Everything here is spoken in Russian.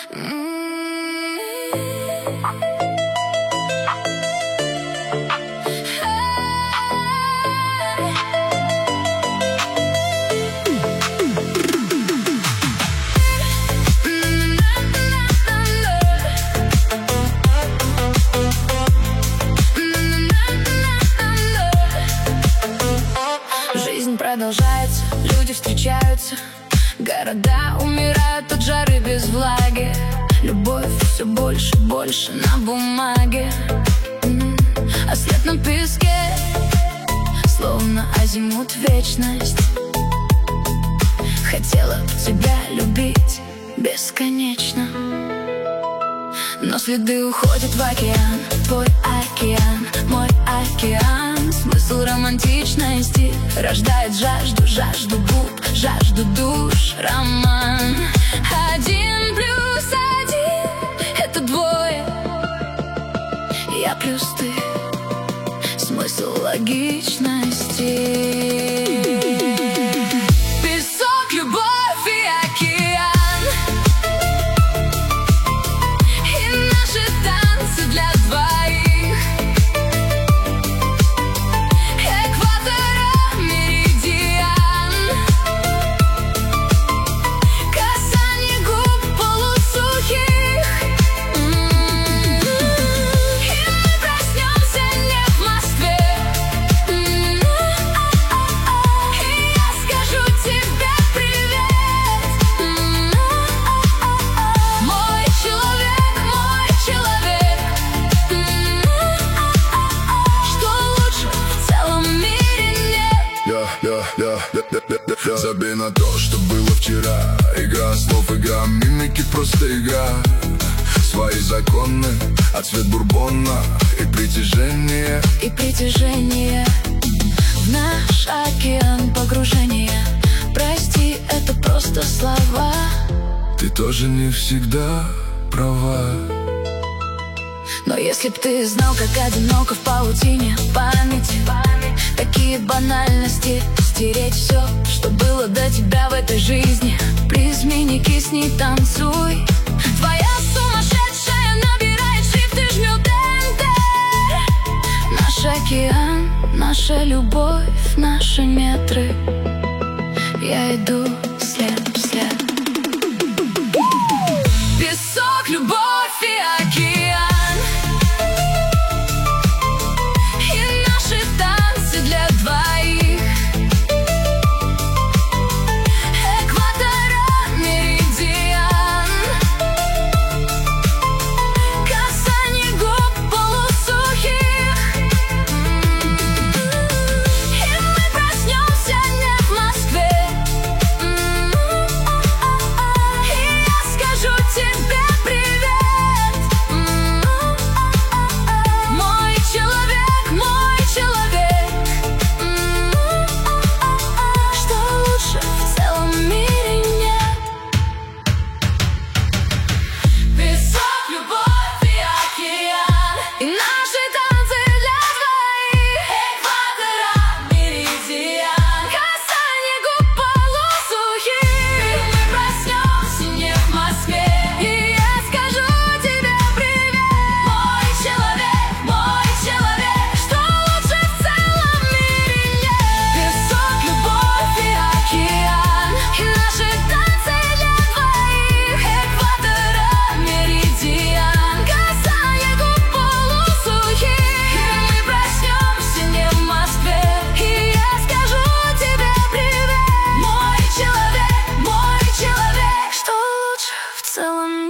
Жизнь продолжается, люди встречаются, города умирают от жары без влаги. Любовь все больше, больше на бумаге, а след на песке, словно азимут вечность. Хотела б тебя любить бесконечно, но следы уходят в океан. Твой океан, мой океан. Смысл романтичности рождает жажду, жажду губ, жажду душ. Роман 1+1 — это двое. Я плюс ты, смысл логичности. Песок, любовь и океан, и наши танцы для двоих. Экватора, меридиан, касание губ полусухих. И мы проснемся не в Москве. И я скажу тебе привет. Мой человек, мой человек. Что лучше в целом мире нет. Забей на то, что было вчера. Игра слов, игра мимики, просто игра. Свои законы, а цвет бурбона и притяжение. И притяжение в наш океан погружения. Прости, это просто слова. Ты тоже не всегда права. Но если б ты знал, как одиноко в паутине памяти, такие банальности стереть все, что было до тебя в этой жизни. Призми, не кисни, танцуй. Твоя сумасшедшая набирает шрифт и жмет Enter. Наш океан, наша любовь, наши метры. Я иду след в след. Песок, любовь и океан, и наши танцы для двоих. Экватора, меридиан, касание губ полусухих. И мы проснемся не в Москве. И я скажу тебе привет. Мой человек, мой человек. Что лучше в целом мире нет. Песок, любовь и океан, и наши танцы для двоих. Экватора, меридиан, касание губ полусухих. И мы проснемся не в Москве. И я скажу тебе привет. Мой человек, что лучше в целом мире нет. Песок, любовь и океан, и наши танцы для двоих. Экватора, меридиан, касание губ полусухих. И мы проснемся не в Москве. И я скажу тебе привет. Мой человек, что лучше в целом